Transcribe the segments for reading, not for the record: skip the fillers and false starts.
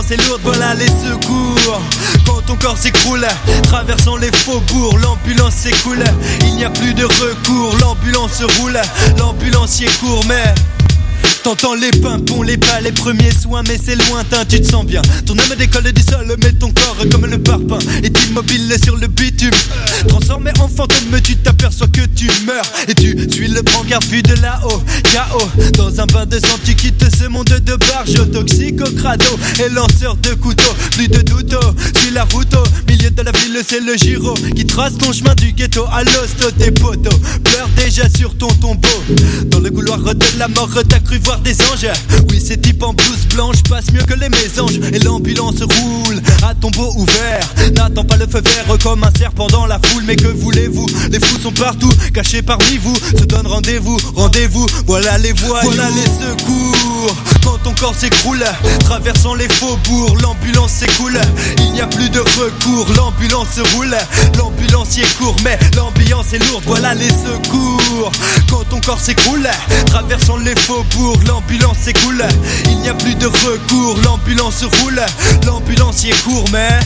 l'ambiance est lourde, voilà les secours. Quand ton corps s'écroule, traversant les faubourgs, l'ambulance s'écoule. Il n'y a plus de recours, l'ambulance roule, l'ambulancier court mais... T'entends les pimpons, les pas, les premiers soins, mais c'est lointain, tu te sens bien. Ton âme décolle du sol, mais ton corps comme le parpaing est immobile sur le bitume. Transformé en fantôme, tu t'aperçois que tu meurs. Et tu suis le brancard vu de là-haut, KO. Dans un bain de sang, tu quittes ce monde de barjo, toxico, crado et lanceur de couteau. Plus de doute, suis la route au milieu de la ville, c'est le Giro qui trace ton chemin du ghetto à l'hosto. Tes poteaux pleurent déjà sur ton tombeau. Dans le couloir de la mort, t'as cru voir des anges. Oui, ces types en blouse blanche passent mieux que les mésanges. Et l'ambulance roule à tombeau ouvert. N'attends pas le feu vert comme un serpent dans la foule. Mais que voulez-vous, les fous sont partout, cachés parmi vous. Se donne rendez-vous, voilà les voies, voilà les secours. Quand ton corps s'écroule, traversant les faubourgs, l'ambulance s'écoule. Il n'y a plus de recours, l'ambulance roule, l'ambulancier court, mais l'ambiance est lourde, voilà les secours. Quand ton corps s'écroule, traversant les faubourgs, l'ambulance s'écoule. Il n'y a plus de recours, l'ambulance roule, l'ambulancier court, mais...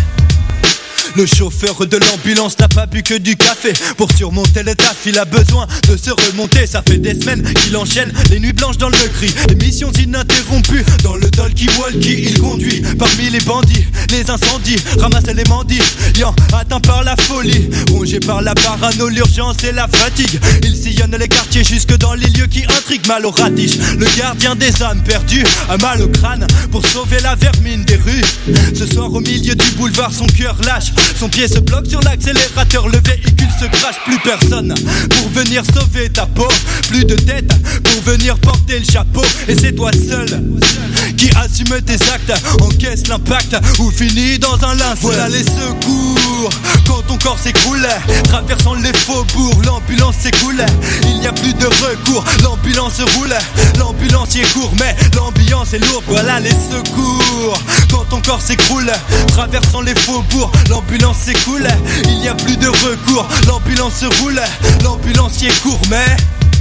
Le chauffeur de l'ambulance n'a pas bu que du café. Pour surmonter le taf, il a besoin de se remonter. Ça fait des semaines qu'il enchaîne les nuits blanches dans le cri. Les missions ininterrompues dans le talkie-walkie. Il conduit parmi les bandits, les incendies, ramasse les mendiants atteints par la folie, rongé par la parano, l'urgence et la fatigue. Il sillonne les quartiers jusque dans les lieux qui intriguent. Mal au ratiche, le gardien des âmes perdu, a mal au crâne pour sauver la vermine des rues. Ce soir au milieu du boulevard, son cœur lâche. Son pied se bloque sur l'accélérateur, le véhicule se crache. Plus personne pour venir sauver ta peau, plus de tête pour venir porter le chapeau. Et c'est toi seul qui assume tes actes, encaisse l'impact ou finit dans un linceul. Voilà les secours quand ton corps s'écroule, traversant les faubourgs, l'ambulance s'écoule. Il n'y a plus de recours, l'ambulance roule, l'ambulancier court, mais l'ambiance est lourde. Voilà les secours quand ton corps s'écroule, traversant les faubourgs, l'ambulance s'écoule. Il n'y a plus de recours, l'ambulance roule, l'ambulancier court, mais...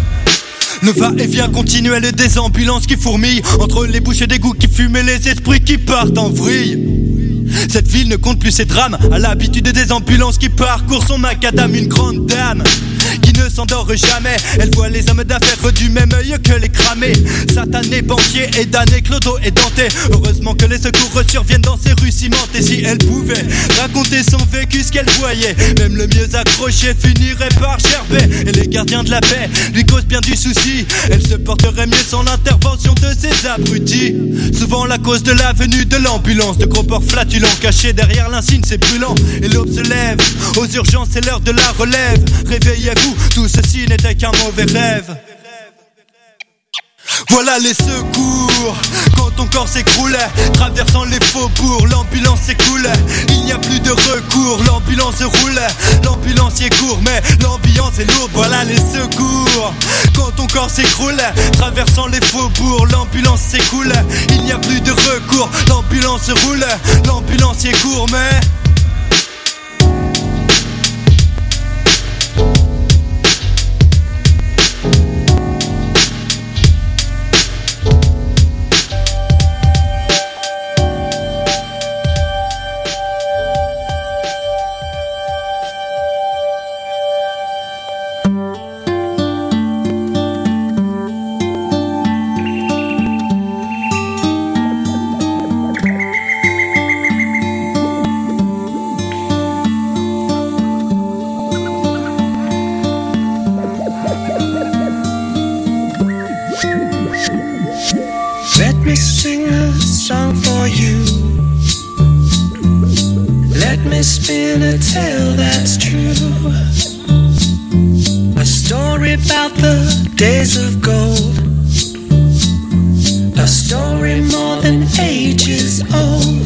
Le va-et-vient continuel des ambulances qui fourmillent entre les bouches d'égouts qui fument et les esprits qui partent en vrille. Cette ville ne compte plus ses drames, à l'habitude des ambulances qui parcourent son macadam. Une grande dame qui ne s'endort jamais, elle voit les hommes d'affaires du même œil que les cramés. Satané, banquier et damné, Clodo et Dante. Heureusement que les secours surviennent dans ces rues cimentées. Si elle pouvait raconter son vécu, ce qu'elle voyait, même le mieux accroché finirait par gerber. Et les gardiens de la paix lui causent bien du souci, elle se porterait mieux sans l'intervention de ces abrutis. Souvent la cause de la venue de l'ambulance, de gros porcs flatulents cachés derrière l'insigne, c'est brûlant. Et l'aube se lève, aux urgences c'est l'heure de la relève. Réveillez-vous, tout ceci n'était qu'un mauvais rêve. Voilà les secours quand ton corps s'écroule, traversant les faubourgs, l'ambulance s'écoule. Il n'y a plus de recours, l'ambulance roule, l'ambulancier court, mais l'ambiance est lourde. Voilà les secours quand ton corps s'écroule, traversant les faubourgs, l'ambulance s'écoule. Il n'y a plus de recours, l'ambulance roule, l'ambulancier court, mais... Spin a tale that's true, a story about the days of gold, a story more than ages old.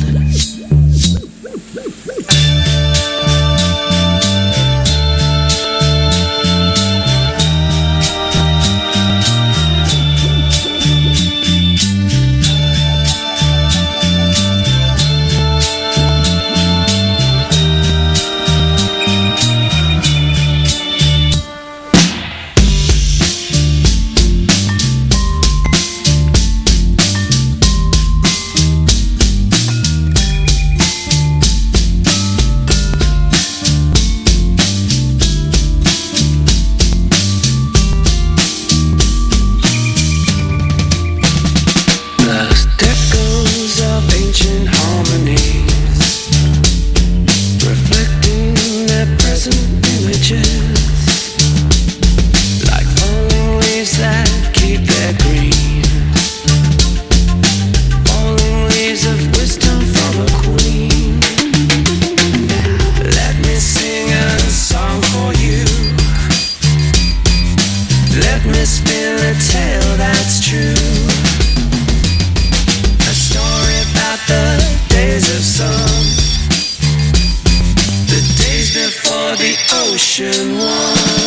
Station One.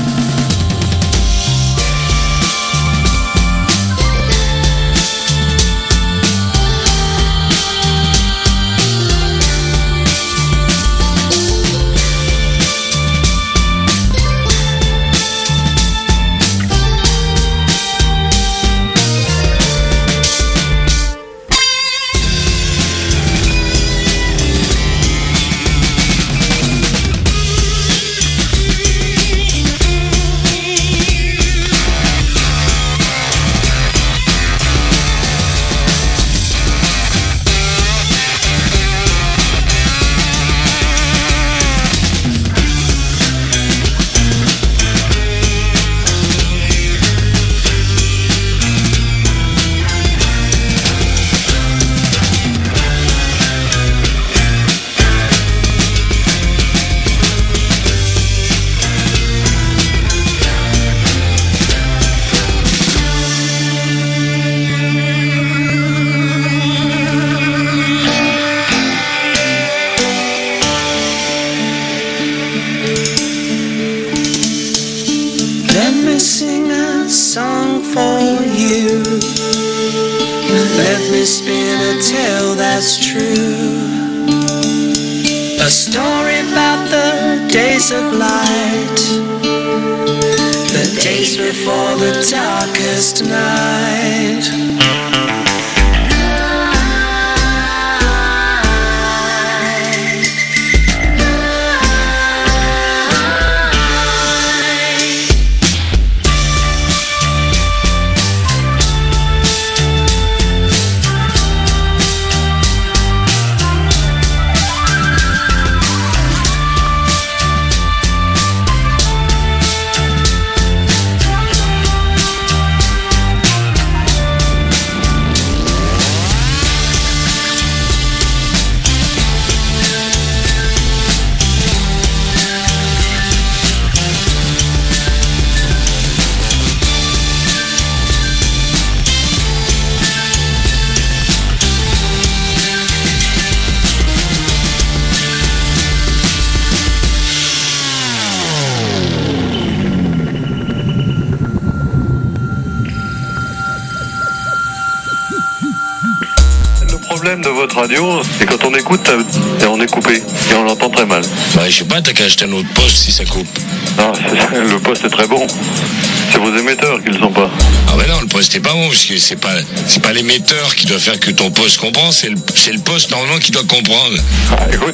De votre radio, et quand on écoute, et on est coupé, et on l'entend très mal. Bah, je sais pas, t'as qu'à acheter un autre poste si ça coupe. Non, le poste est très bon. C'est vos émetteurs qui le sont pas. Ah ouais non, le poste est pas bon, parce que c'est pas l'émetteur qui doit faire que ton poste comprend, c'est le poste normalement qui doit comprendre. Ah, écoute,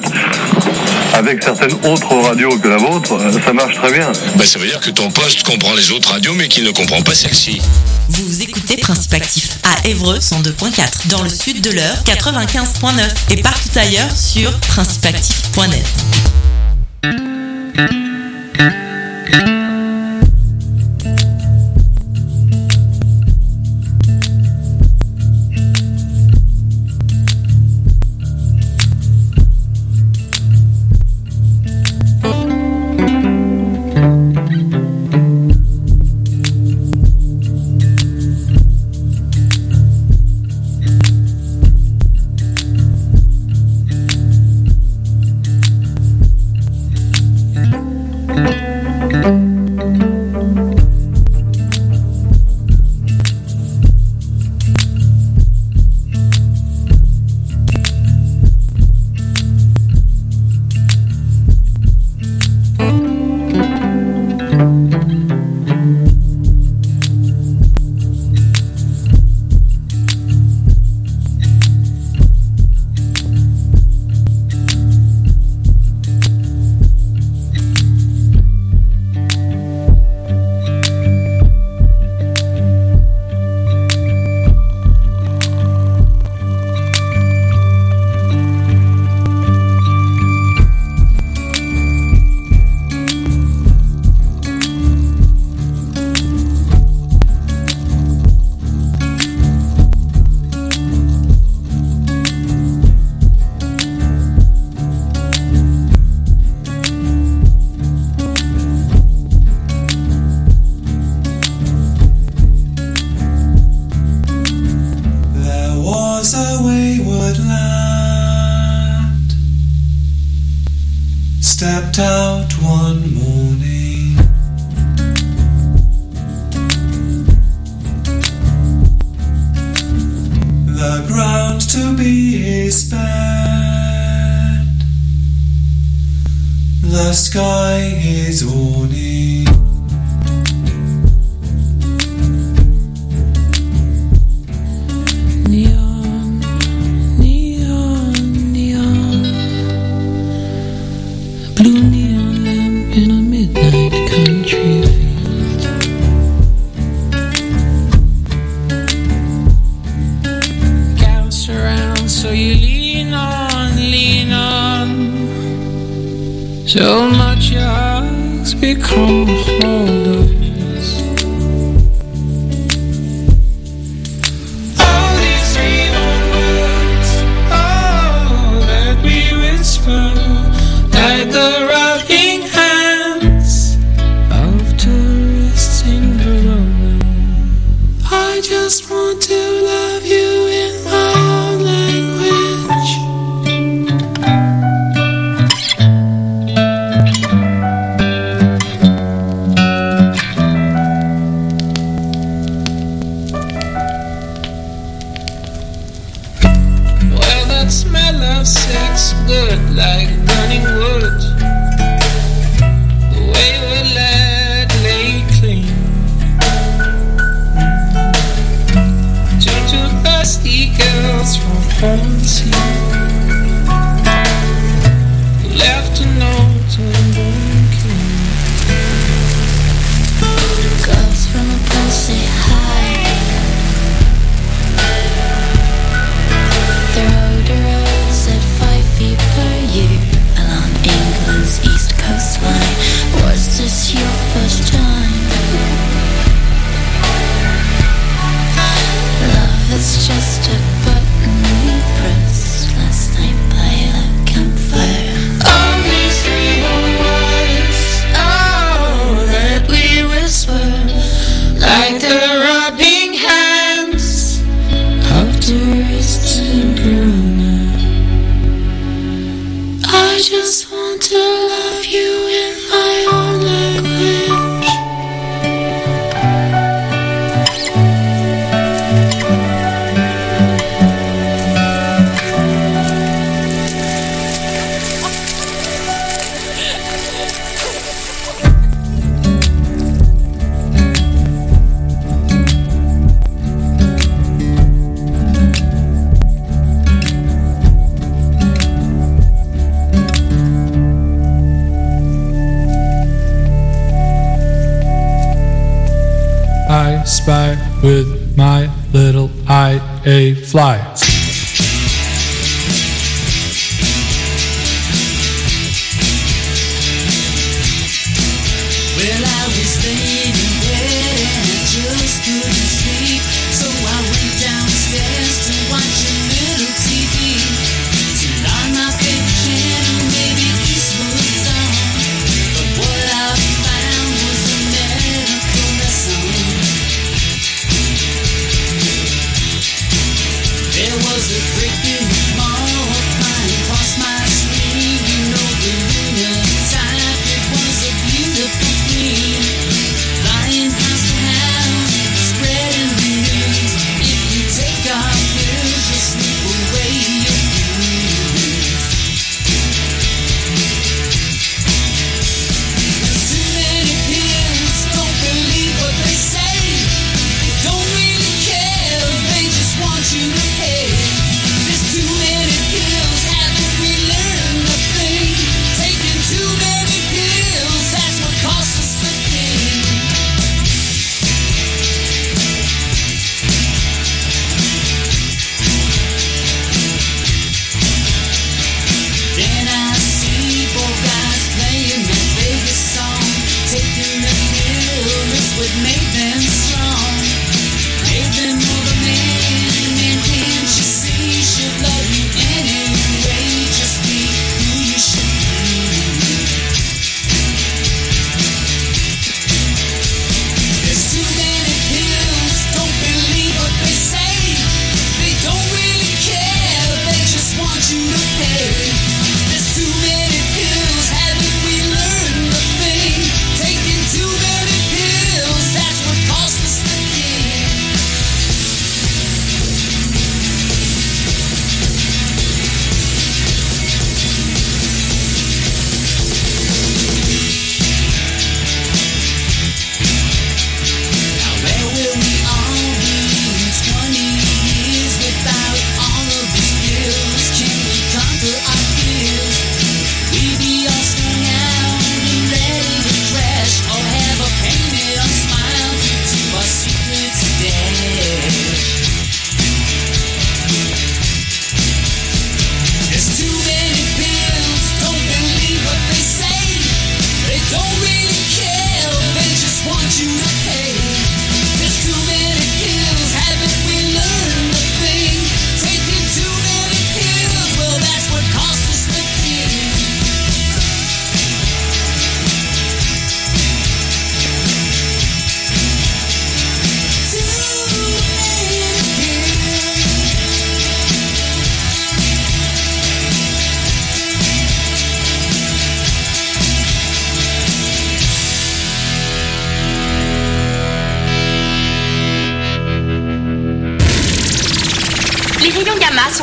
avec certaines autres radios que la vôtre, ça marche très bien. Bah ça veut dire que ton poste comprend les autres radios, mais qu'il ne comprend pas celle-ci. Vous écoutez Principe Actif à Évreux 102.4, dans le sud de l'Eure 95.9 et partout ailleurs sur principeactif.net. Thank you. stepped out one morning. The ground to be his bed, the sky his awning. Neon, neon, neon, blue neon lamp in a midnight country field. Counts around, so you lean on, so much your eyes become holders. Like the rocking hands of tourists in Verona. I just want to love you in my own language. Well, that smell of sex good like burning wood. The way we let lay clean to two thirsty girls from home scene who left a note and bone king. Girls from a bus say hi. They rode the roads at 5 feet per year along England's east coastline. Was this your first time? Love is just a button we pressed last night by a campfire. All these little words, oh, that we whisper, like the rubbing hands of tourists in Verona. I just want to love you in my own language. I spy with my little eye a fly. Well, I was laying in bed and I just couldn't sleep, so I went downstairs to watch a little TV. Turned on my favorite channel, maybe Eastwood's on, but what I found was a medical lesson. There was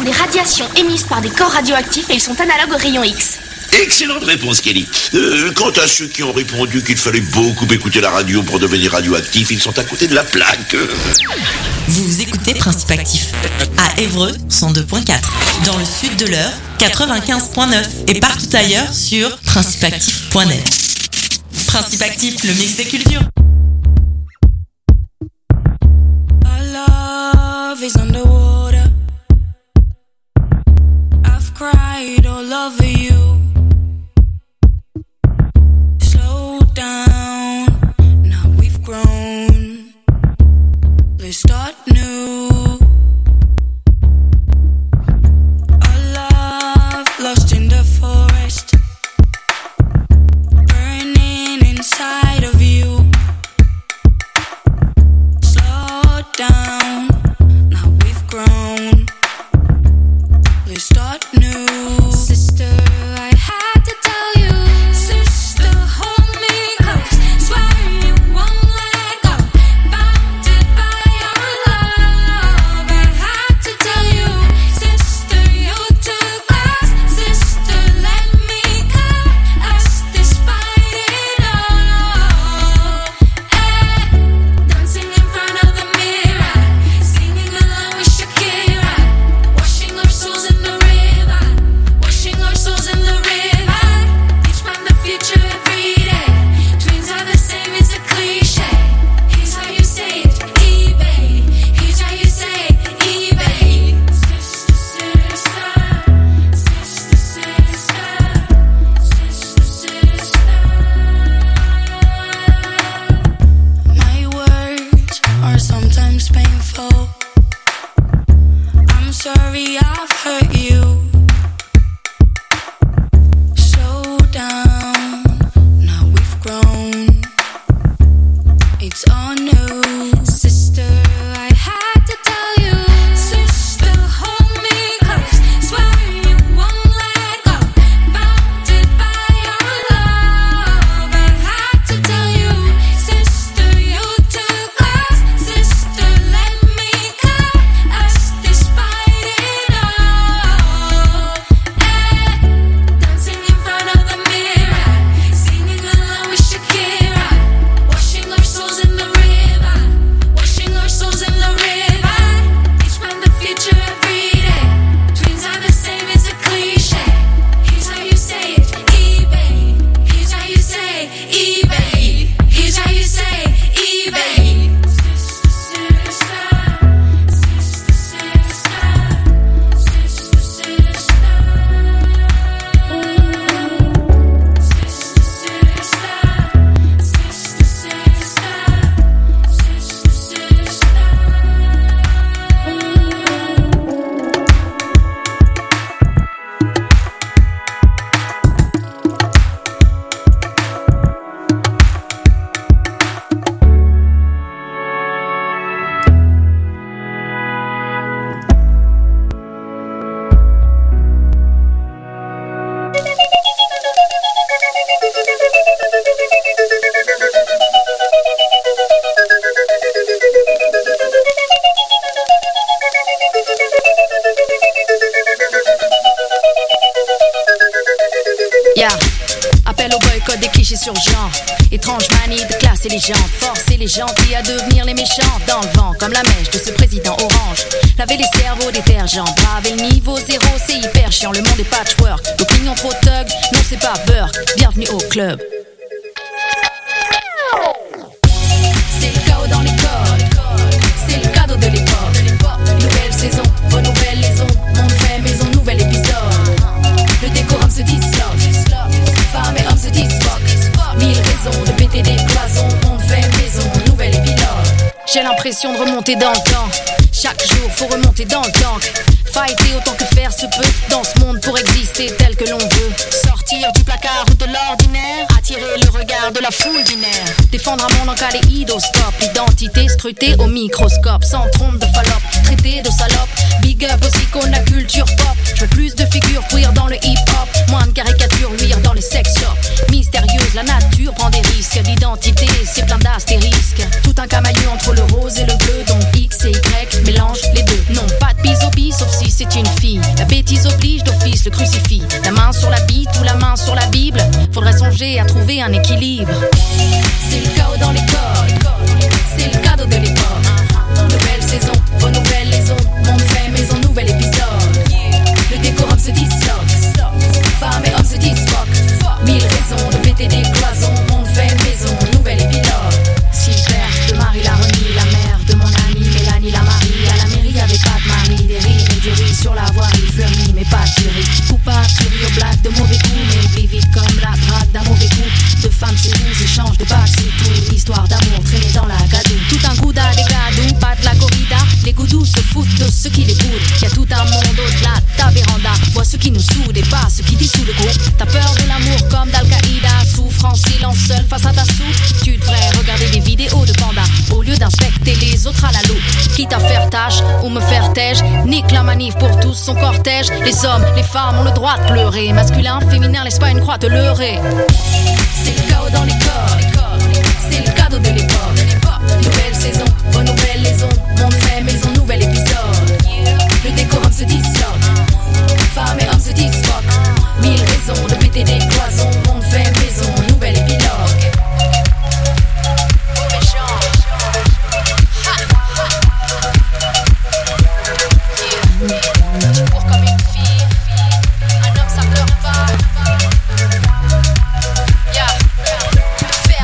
sont des radiations émises par des corps radioactifs et ils sont analogues aux rayons X. Excellente réponse, Kelly. Quant à ceux qui ont répondu qu'il fallait beaucoup écouter la radio pour devenir radioactif, ils sont à côté de la plaque. Vous écoutez Principe Actif à Évreux 102.4, dans le sud de l'Eure 95.9 et partout ailleurs sur principeactif.net. Principe Actif, le mix des cultures. Our love is underwater. I've cried all over you. Slow down, now we've grown. Let's start new. Our love lost in the forest, burning inside of you. Slow down, now we've grown. Let's start new. Sister, I had to tell you. Sister, hold me close. Swear you won't let go. Bounded by your love. I had to tell you. Sister, you're too close. Sister, let me cut us despite it all. Dancing in front of the mirror, singing along with Shakira, washing our souls in the river, washing our souls in the river. Each find the future every day. Twins are the same, it's a cliche. Here's how you say it, eBay. Here's how you say it, eBay. Sister, sister, sister, sister, sister, sister. My words are sometimes painful. I'm sorry I've hurt you. Slow down, now we've grown. It's all new. Sister, I had to tell you. Sister, hold me close. Swear you won't let go. Bounded by your love. I had to tell you. Sister, you're too close. Sister, let me cut us despite it all. Dancing in front of the mirror, singing along with Shakira, washing our souls in the river, washing our souls in the river. Each find the future every day. Twins are the same, it's a cliche. Here's how you say it, eBay. Here's how you say eBay. Here's how you say eBay. Sister, sister, sister, sister, sister, Yeah. Appel au boycott des clichés sur genre. Étrange manie de classer les gens. Forcer les gentils à devenir les méchants. Dans le vent comme la mèche de ce président orange. Laver les cerveaux détergents. Braver le niveau zéro, c'est hyper chiant. Le monde est patchwork. L'opinion trop thug, non c'est pas Burke. Bienvenue au club. C'est le chaos dans les codes. C'est le cadeau de l'époque. Nouvelle saison, renouvelle les ondes. Monde fait maison, nouvel épisode. Le décorum se disloque. Femmes et hommes se disloquent. Mille raisons de péter des cloisons. Monde fait maison, nouvel épilogue. J'ai l'impression de remonter dans le temps. Chaque jour, faut remonter dans le tank. Fighter autant que faire se peut dans ce monde pour exister tel que l'on veut. Sortir du placard ou de l'ordinaire, attirer le regard de la foule binaire. Défendre un monde en kaléidoscope, l'identité scrutée au microscope. Sans trompe de Fallope, traité de salope. Big up aux icônes, la culture pop. Je veux plus de figures queer dans le hip-hop, moins de caricatures luire dans les sex shops. Mystérieuse, la nature prend des risques. L'identité, c'est plein d'astérisques. Tout un camailleux entre le rose et le bleu, donc X et Y, mélange les deux. Non, pas de bis au bis, sauf si c'est une fille. le crucifix. La main sur la bite ou la main sur la Bible. Faudrait songer à trouver un équilibre. C'est le chaos dans les corps, c'est le cadeau de l'époque. Nouvelle saison, renouvelle les ondes. Monde fait maison, nouvel épisode. Le décorum se disloque, femmes et hommes se disloquent. 1000 raisons de péter des cloisons. Monde fait maison, nouvel épilogue. Silver de Marie la Renie, la mère de mon amie Mélanie la Marie. À la mairie y'avait pas de mari, des rires et du riz sur la voirie. Fleurie mais pas de tuerie, coupable, tuerie aux blagues de mauvais coups. Mais plus vite comme la drague d'un mauvais coup. De femmes séduisent, échange de bacs, c'est tout. Histoire d'amour traînée dans la gadoue. Tout un gouda des gadous, pas de la corrida. Les goudous se foutent de ceux qui les boudent. Y'a tout un monde au-delà de ta véranda. Vois ceux qui nous soudent et pas ceux qui dissouent le groupe. T'as peur de l'amour comme d'Al-Qaïda. Souffre en silence seul face à ta soupe. Tu devrais regarder des vidéos de panda au lieu d'inspecter les autres à la loupe. Quitte à faire tâche ou me faire tège. Nique la manif pour tous son cortège. Les hommes, les femmes ont le droit de pleurer. Masculin, féminin, laisse pas une croix te leurrer. C'est le chaos dans les corps, c'est le cadeau de l'époque. Nouvelle saison, renouvelle les ondes. Monde fait maison, nouvel épisode. Le décorum se disloque, femmes et hommes se disloquent. 1000 raisons de péter des cloisons. Monde fait maison, nouvel épilogue. Tu cours comme une fille, un homme ça pleure pas. Yeah, tu peux faire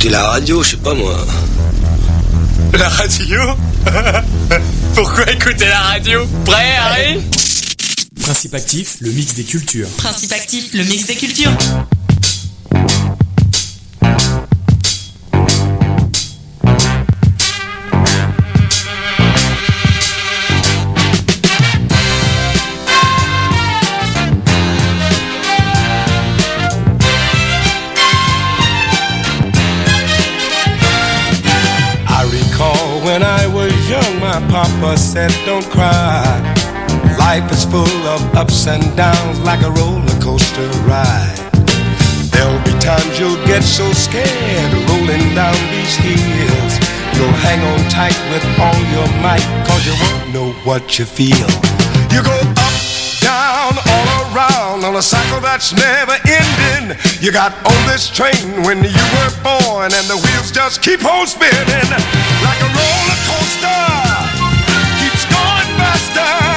écouter la radio, je sais pas moi. La radio? Pourquoi écouter la radio? Prêt, Harry? Principe actif, le mix des cultures. Principe actif, le mix des cultures. When I was young, my papa said, don't cry. Life is full of ups and downs like a roller coaster ride. There'll be times you'll get so scared rolling down these hills. You'll hang on tight with all your might, cause you won't know what you feel. You go up, down, all around on a cycle that's never ending. You got on this train when you were born, and the wheels just keep on spinning like a roller coaster. Keeps going faster.